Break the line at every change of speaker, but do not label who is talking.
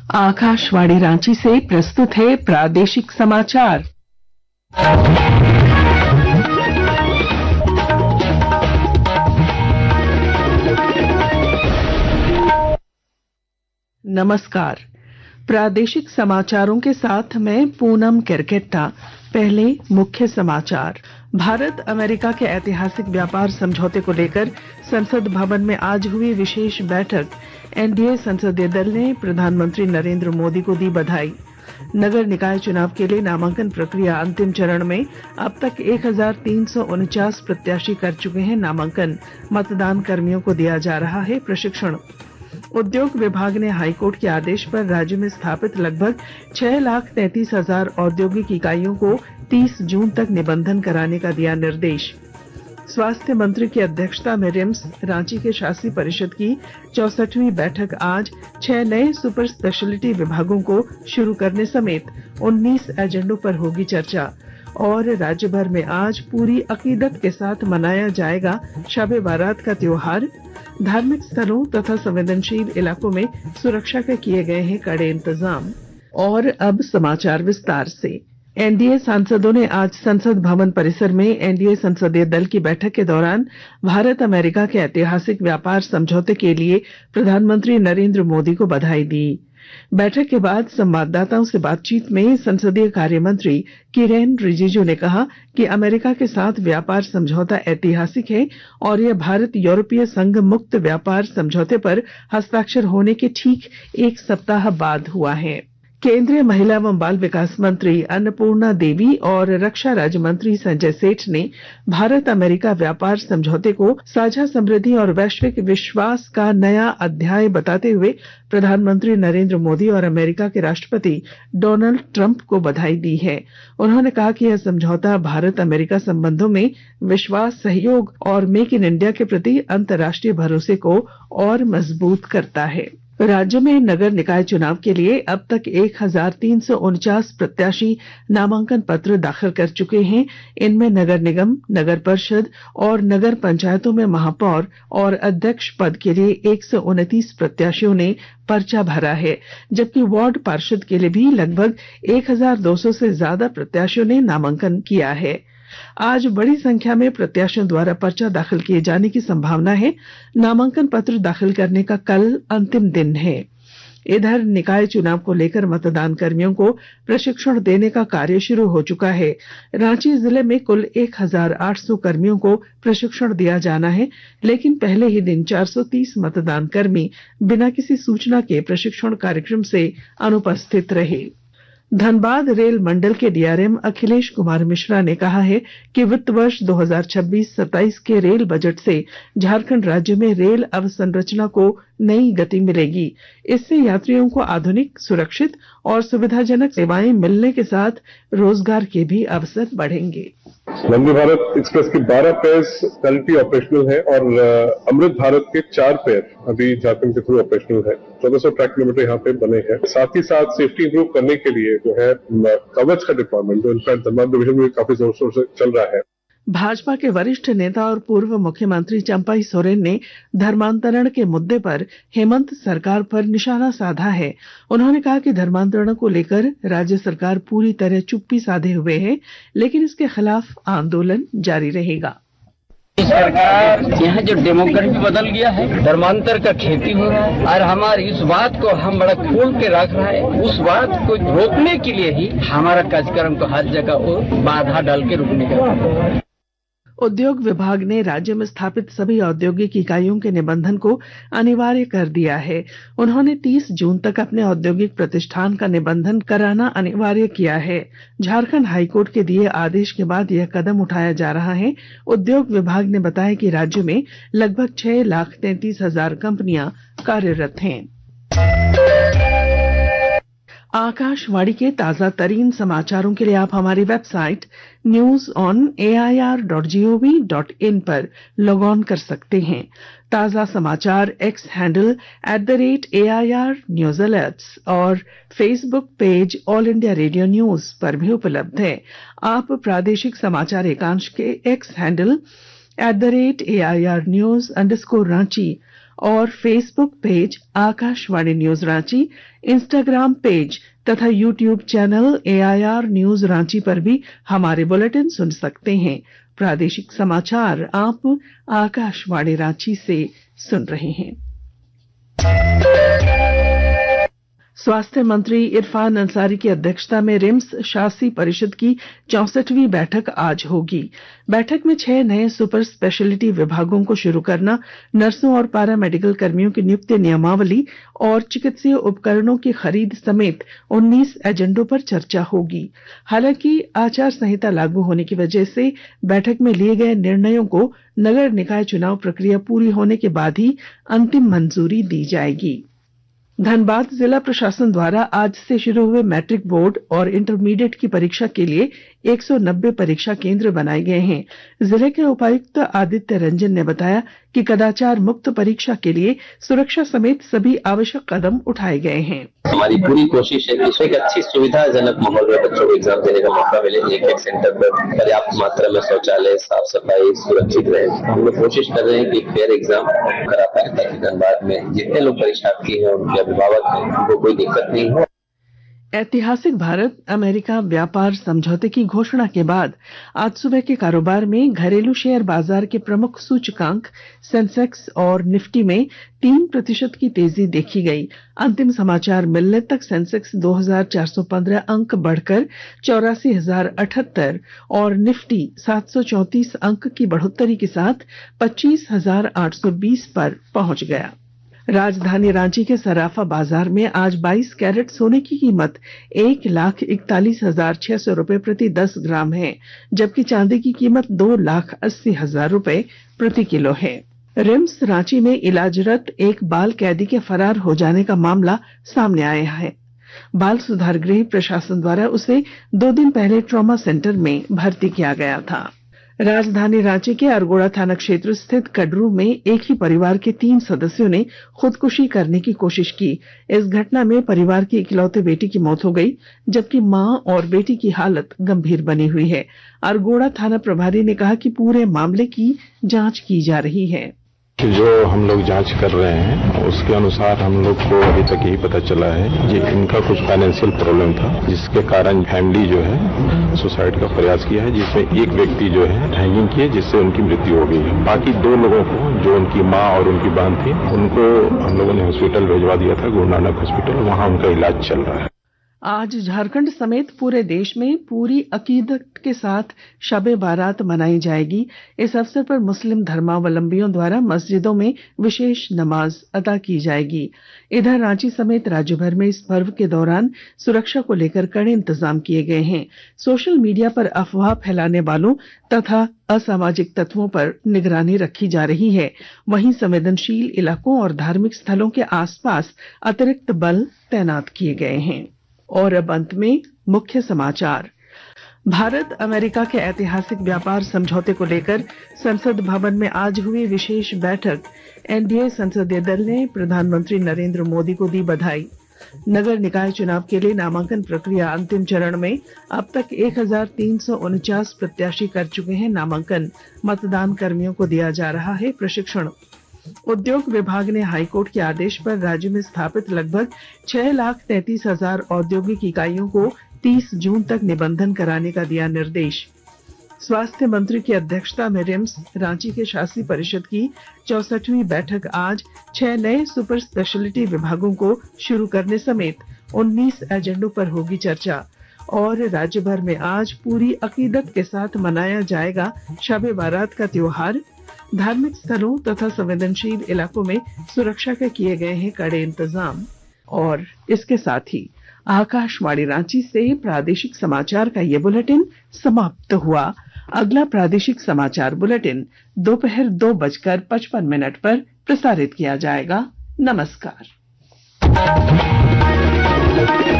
आकाशवाणी रांची से प्रस्तुत है प्रादेशिक समाचार। नमस्कार। प्रादेशिक समाचारों के साथ मैं पूनम केरकेट्टा। पहले मुख्य समाचार। भारत अमेरिका के ऐतिहासिक व्यापार समझौते को लेकर संसद भवन में आज हुई विशेष बैठक। एनडीए संसदीय दल ने प्रधानमंत्री नरेंद्र मोदी को दी बधाई। नगर निकाय चुनाव के लिए नामांकन प्रक्रिया अंतिम चरण में। अब तक 1349 प्रत्याशी कर चुके हैं नामांकन। मतदान कर्मियों को दिया जा रहा है प्रशिक्षण। उद्योग विभाग ने हाईकोर्ट के आदेश पर राज्य में स्थापित लगभग 6,33,000 औद्योगिक इकाइयों को 30 जून तक निबंधन कराने का दिया निर्देश। स्वास्थ्य मंत्री की अध्यक्षता में रिम्स रांची के शासी परिषद की 64वीं बैठक आज 6 नए सुपर स्पेशलिटी विभागों को शुरू करने समेत 19 एजेंडों पर होगी चर्चा। और राज्य भर में आज पूरी अकीदत के साथ मनाया जाएगा शब-ए बारात का त्योहार। धार्मिक स्थलों तथा संवेदनशील इलाकों में सुरक्षा के किए गए हैं कड़े इंतजाम। और अब समाचार विस्तार से। एनडीए सांसदों ने आज संसद भवन परिसर में एनडीए संसदीय दल की बैठक के दौरान भारत अमेरिका के ऐतिहासिक व्यापार समझौते के लिए प्रधानमंत्री नरेंद्र मोदी को बधाई दी। बैठक के बाद संवाददाताओं से बातचीत में संसदीय कार्य मंत्री किरेन रिजिजू ने कहा कि अमेरिका के साथ व्यापार समझौता ऐतिहासिक है और यह भारत यूरोपीय संघ मुक्त व्यापार समझौते पर हस्ताक्षर होने के ठीक एक सप्ताह बाद हुआ है। केंद्रीय महिला एवं बाल विकास मंत्री अन्नपूर्णा देवी और रक्षा राज्य मंत्री संजय सेठ ने भारत अमेरिका व्यापार समझौते को साझा समृद्धि और वैश्विक विश्वास का नया अध्याय बताते हुए प्रधानमंत्री नरेंद्र मोदी और अमेरिका के राष्ट्रपति डोनाल्ड ट्रंप को बधाई दी है। उन्होंने कहा कि यह समझौता भारत अमेरिका संबंधों में विश्वास, सहयोग और मेक इन इंडिया के प्रति अंतर्राष्ट्रीय भरोसे को और मजबूत करता है। राज्य में नगर निकाय चुनाव के लिए अब तक 1349 प्रत्याशी नामांकन पत्र दाखिल कर चुके हैं। इनमें नगर निगम, नगर परिषद और नगर पंचायतों में महापौर और अध्यक्ष पद के लिए 129 प्रत्याशियों ने पर्चा भरा है, जबकि वार्ड पार्षद के लिए भी लगभग 1200 से ज्यादा प्रत्याशियों ने नामांकन किया है। आज बड़ी संख्या में प्रत्याशियों द्वारा पर्चा दाखिल किए जाने की संभावना है। नामांकन पत्र दाखिल करने का कल अंतिम दिन है। इधर निकाय चुनाव को लेकर मतदान कर्मियों को प्रशिक्षण देने का कार्य शुरू हो चुका है। रांची जिले में कुल 1,800 कर्मियों को प्रशिक्षण दिया जाना है, लेकिन पहले ही दिन 430 मतदान कर्मी बिना किसी सूचना के प्रशिक्षण कार्यक्रम से अनुपस्थित रहे। धनबाद रेल मंडल के डीआरएम अखिलेश कुमार मिश्रा ने कहा है कि वित्त वर्ष 2026-27 के रेल बजट से झारखंड राज्य में रेल अवसंरचना को नई गति मिलेगी। इससे यात्रियों को आधुनिक, सुरक्षित और सुविधाजनक सेवाएं मिलने के साथ रोजगार के भी अवसर बढ़ेंगे।
वंदे भारत एक्सप्रेस के 12 पेयर्स करंटली ऑपरेशनल है और अमृत भारत के 4 पेयर अभी झारखंड के थ्रू ऑपरेशनल है। 1400 ट्रैक किलोमीटर यहाँ पे बने हैं। साथ ही साथ सेफ्टी इंप्रूव करने के लिए जो है कवच का डिप्लॉयमेंट जो इनफैक्ट धनबाद डिवीजन में काफी जोर शोर से चल रहा है।
भाजपा के वरिष्ठ नेता और पूर्व मुख्यमंत्री चंपई सोरेन ने धर्मांतरण के मुद्दे पर हेमंत सरकार पर निशाना साधा है। उन्होंने कहा कि धर्मांतरण को लेकर राज्य सरकार पूरी तरह चुप्पी साधे हुए है, लेकिन इसके खिलाफ आंदोलन जारी रहेगा।
सरकार यहाँ जो डेमोग्राफी बदल गया है, धर्मांतर का खेती हो रहा है और हमारी इस बात को हम बड़ा खोल के रख रहा है। उस बात को रोकने के लिए ही हमारा कार्यक्रम को हर जगह वो बाधा डाल के रोकने का।
उद्योग विभाग ने राज्य में स्थापित सभी औद्योगिक इकाइयों के निबंधन को अनिवार्य कर दिया है। उन्होंने 30 जून तक अपने औद्योगिक प्रतिष्ठान का निबंधन कराना अनिवार्य किया है। झारखंड हाईकोर्ट के दिए आदेश के बाद यह कदम उठाया जा रहा है। उद्योग विभाग ने बताया कि राज्य में लगभग 6,33,000 कंपनियां कार्यरत हैं। आकाशवाणी के ताजा तरीन समाचारों के लिए आप हमारी वेबसाइट news.on.air.gov.in पर लॉग ऑन कर सकते हैं। ताजा समाचार X handle @AIR news alerts और Facebook page All India Radio News पर भी उपलब्ध है। आप प्रादेशिक समाचार एकांश के एक्स हैंडल @AIR News_Ranchi और Facebook page Akashvani news Ranchi, Instagram page तथा YouTube channel AIR news Ranchi पर भी हमारे बुलेटिन सुन सकते हैं। प्रादेशिक समाचार आप आकाशवाणी रांची से सुन रहे हैं। स्वास्थ्य मंत्री इरफान अंसारी की अध्यक्षता में रिम्स शासी परिषद की 64वीं बैठक आज होगी। बैठक में 6 नए सुपर स्पेशलिटी विभागों को शुरू करना, नर्सों और पारा मेडिकल कर्मियों की नियुक्ति नियमावली और चिकित्सीय उपकरणों की खरीद समेत 19 एजेंडों पर चर्चा होगी। हालांकि आचार संहिता लागू होने की वजह से बैठक में लिए गए निर्णयों को नगर निकाय चुनाव प्रक्रिया पूरी होने के बाद ही अंतिम मंजूरी दी जाएगी। धनबाद जिला प्रशासन द्वारा आज से शुरू हुए मैट्रिक बोर्ड और इंटरमीडिएट की परीक्षा के लिए 190 परीक्षा केंद्र बनाए गए हैं। जिले के उपायुक्त आदित्य रंजन ने बताया कि कदाचार मुक्त परीक्षा के लिए सुरक्षा समेत सभी आवश्यक कदम उठाए गए हैं।
हमारी पूरी कोशिश है कि एक अच्छी सुविधाजनक माहौल में बच्चों को एग्जाम देने का मौका मिले। एक सेंटर पर पर्याप्त मात्रा में शौचालय, साफ सफाई सुरक्षित रहे। हम लोग कोशिश कर रहे हैं कि फेयर एग्जाम करा पाए ताकि धनबाद में जितने लोग परीक्षार्थी हैं उनके अभिभावक हैं उनको कोई दिक्कत नहीं हो।
ऐतिहासिक भारत अमेरिका व्यापार समझौते की घोषणा के बाद आज सुबह के कारोबार में घरेलू शेयर बाजार के प्रमुख सूचकांक सेंसेक्स और निफ्टी में 3% की तेजी देखी गई। अंतिम समाचार मिलने तक सेंसेक्स 2415 अंक बढ़कर 84,078 और निफ्टी 734 अंक की बढ़ोतरी के साथ 25,820 पर पहुंच गया। राजधानी रांची के सराफा बाजार में आज 22 कैरेट सोने की कीमत 1,41,600 रुपए प्रति 10 ग्राम है, जबकि चांदी की कीमत 2,80,000 रुपए प्रति किलो है। रिम्स रांची में इलाजरत एक बाल कैदी के फरार हो जाने का मामला सामने आया है। बाल सुधार गृह प्रशासन द्वारा उसे 2 दिन पहले ट्रॉमा सेंटर में भर्ती किया गया था। राजधानी रांची के अरगोड़ा थाना क्षेत्र स्थित कडरू में एक ही परिवार के 3 सदस्यों ने खुदकुशी करने की कोशिश की। इस घटना में परिवार की इकलौते बेटी की मौत हो गई, जबकि मां और बेटी की हालत गंभीर बनी हुई है। अरगोड़ा थाना प्रभारी ने कहा कि पूरे मामले की जांच की जा रही है।
जो हम लोग जांच कर रहे हैं उसके अनुसार हम लोग को अभी तक यही पता चला है कि इनका कुछ फाइनेंशियल प्रॉब्लम था, जिसके कारण फैमिली जो है सुसाइड का प्रयास किया है, जिसमें एक व्यक्ति जो है हैंगिंग किए, जिससे उनकी मृत्यु हो गई। बाकी 2 लोगों को, जो उनकी माँ और उनकी बहन थी, उनको हम लोगों ने हॉस्पिटल भिजवा दिया था, गुरु नानक हॉस्पिटल। वहां उनका इलाज चल रहा है।
आज झारखंड समेत पूरे देश में पूरी अकीदत के साथ शबे बारात मनाई जाएगी। इस अवसर पर मुस्लिम धर्मावलंबियों द्वारा मस्जिदों में विशेष नमाज अदा की जाएगी। इधर रांची समेत राज्य भर में इस पर्व के दौरान सुरक्षा को लेकर कड़े इंतजाम किए गए हैं। सोशल मीडिया पर अफवाह फैलाने वालों तथा असामाजिक तत्वों पर निगरानी रखी जा रही है। वहीं संवेदनशील इलाकों और धार्मिक स्थलों के आसपास अतिरिक्त बल तैनात किए गए हैं। और अब अंत में मुख्य समाचार। भारत अमेरिका के ऐतिहासिक व्यापार समझौते को लेकर संसद भवन में आज हुई विशेष बैठक। एनडीए संसदीय दल ने प्रधानमंत्री नरेंद्र मोदी को दी बधाई। नगर निकाय चुनाव के लिए नामांकन प्रक्रिया अंतिम चरण में। अब तक 1349 प्रत्याशी कर चुके हैं नामांकन। मतदान कर्मियों को दिया जा रहा है प्रशिक्षण। उद्योग विभाग ने हाईकोर्ट के आदेश पर राज्य में स्थापित लगभग 6,33,000 औद्योगिक इकाइयों को 30 जून तक निबंधन कराने का दिया निर्देश। स्वास्थ्य मंत्री की अध्यक्षता में रिम्स रांची के शासी परिषद की 64वीं बैठक आज 6 नए सुपर स्पेशलिटी विभागों को शुरू करने समेत 19 एजेंडों पर होगी चर्चा। और राज्य भर में आज पूरी अकीदत के साथ मनाया जाएगा शबे बारात का त्योहार। धार्मिक स्थलों तथा संवेदनशील इलाकों में सुरक्षा के किए गए हैं कड़े इंतजाम। और इसके साथ ही आकाशवाणी रांची से प्रादेशिक समाचार का ये बुलेटिन समाप्त हुआ। अगला प्रादेशिक समाचार बुलेटिन दोपहर 2:55 पर प्रसारित किया जाएगा। नमस्कार।